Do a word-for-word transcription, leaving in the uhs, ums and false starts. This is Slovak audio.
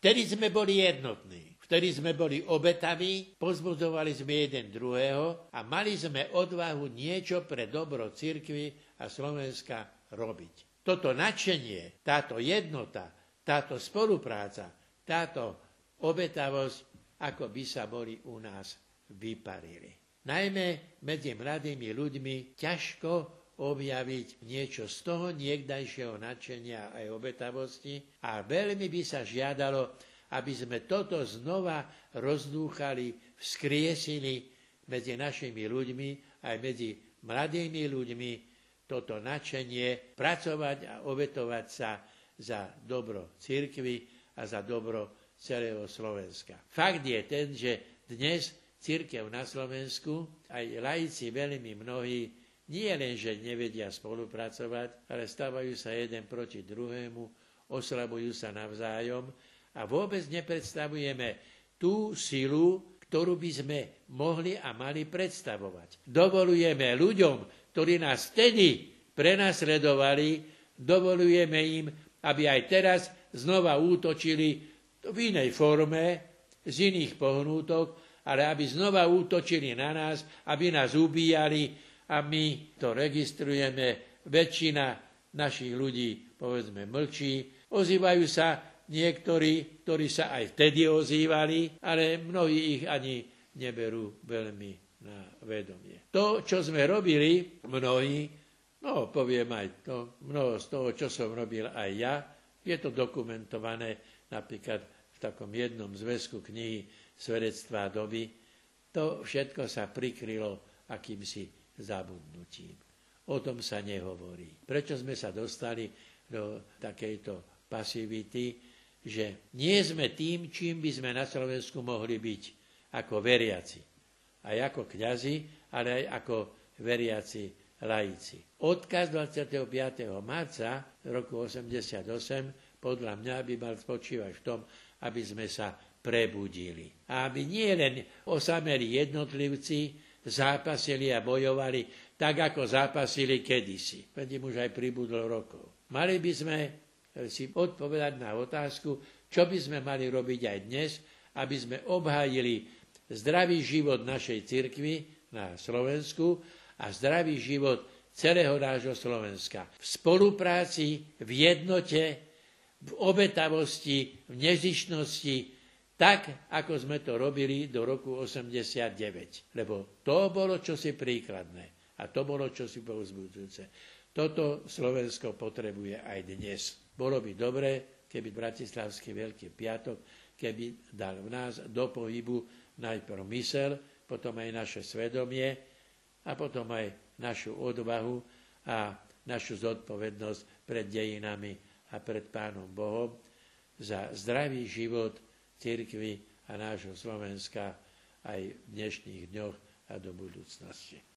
Vtedy sme boli jednotní. Vtedy sme boli obetaví, pozbudzovali sme jeden druhého a mali sme odvahu niečo pre dobro cirkvi a Slovenska robiť. Toto nadšenie, táto jednota, táto spolupráca, táto obetavosť, ako by sa boli u nás vyparili. Najmä medzi mladými ľuďmi ťažko objaviť niečo z toho niekdajšieho nadšenia aj obetavosti a veľmi by sa žiadalo, aby sme toto znova rozdúchali, vzkriesili medzi našimi ľuďmi, aj medzi mladými ľuďmi, toto nadšenie, pracovať a obetovať sa za dobro cirkvi a za dobro celého Slovenska. Fakt je ten, že dnes cirkev na Slovensku, aj laici veľmi mnohí, nie len, že nevedia spolupracovať, ale stávajú sa jeden proti druhému, oslabujú sa navzájom a vôbec nepredstavujeme tú silu, ktorú by sme mohli a mali predstavovať. Dovolujeme ľuďom, ktorí nás vtedy prenasledovali, dovolujeme im, aby aj teraz znova útočili v inej forme, z iných pohnútok, ale aby znova útočili na nás, aby nás ubíjali a my to registrujeme. Väčšina našich ľudí, povedzme, mlčí. Ozývajú sa niektorí, ktorí sa aj vtedy ozývali, ale mnohí ich ani neberú veľmi na vedomie. To, čo sme robili, mnohí, no poviem aj to, mnoho z toho, čo som robil aj ja, je to dokumentované napríklad v takom jednom zväzku knihy Svedectvá doby. To všetko sa prikrylo akýmsi zabudnutím. O tom sa nehovorí. Prečo sme sa dostali do takejto pasivity, že nie sme tým, čím by sme na Slovensku mohli byť ako veriaci. Aj ako kňazi, ale aj ako veriaci laici. Odkaz dvadsiateho piateho marca roku osemdesiatosem podľa mňa by mal spočívať v tom, aby sme sa prebudili. A aby nie len osamelí jednotlivci zápasili a bojovali tak, ako zápasili kedysi. Veď im už aj pribudlo rokov. Mali by sme si odpovedať na otázku, čo by sme mali robiť aj dnes, aby sme obhájili zdravý život našej cirkvi na Slovensku a zdravý život celého nášho Slovenska. V spolupráci, v jednote, v obetavosti, v nezištnosti, tak, ako sme to robili do roku osemdesiatdeväť. Lebo to bolo čosi príkladné a to bolo čosi povzbudzujúce. Toto Slovensko potrebuje aj dnes. Bolo by dobre, keby Bratislavský Veľký piatok, keby dal v nás do pohybu najprv mysel, potom aj naše svedomie a potom aj našu odvahu a našu zodpovednosť pred dejinami a pred Pánom Bohom za zdravý život cirkvi a nášho Slovenska aj v dnešných dňoch a do budúcnosti.